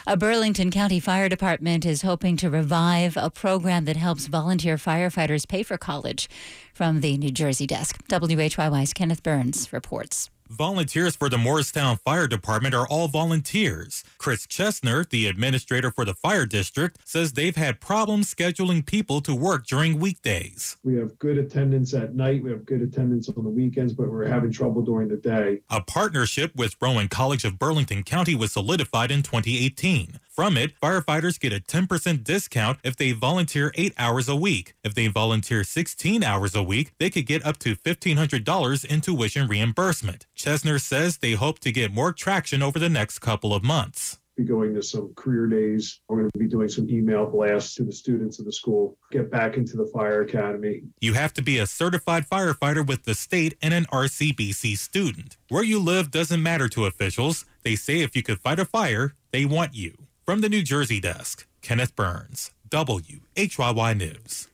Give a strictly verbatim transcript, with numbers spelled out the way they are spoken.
A Burlington County Fire Department is hoping to revive a program that helps volunteer firefighters pay for college. From the New Jersey desk, W H Y Y's Kenneth Burns reports. Volunteers for the Morristown Fire Department are all volunteers. Chris Chesner, the administrator for the fire district, says they've had problems scheduling people to work during weekdays. We have good attendance at night. We have good attendance on the weekends, but we're having trouble during the day. A partnership with Rowan College of Burlington County was solidified in twenty eighteen. From it, firefighters get a ten percent discount if they volunteer eight hours a week. If they volunteer sixteen hours a week, they could get up to fifteen hundred dollars in tuition reimbursement. Chesner says they hope to get more traction over the next couple of months. Be going to some career days. We're going to be doing some email blasts to the students of the school. Get back into the fire academy. You have to be a certified firefighter with the state and an R C B C student. Where you live doesn't matter to officials. They say if you could fight a fire, they want you. From the New Jersey desk, Kenneth Burns, W H Y Y News.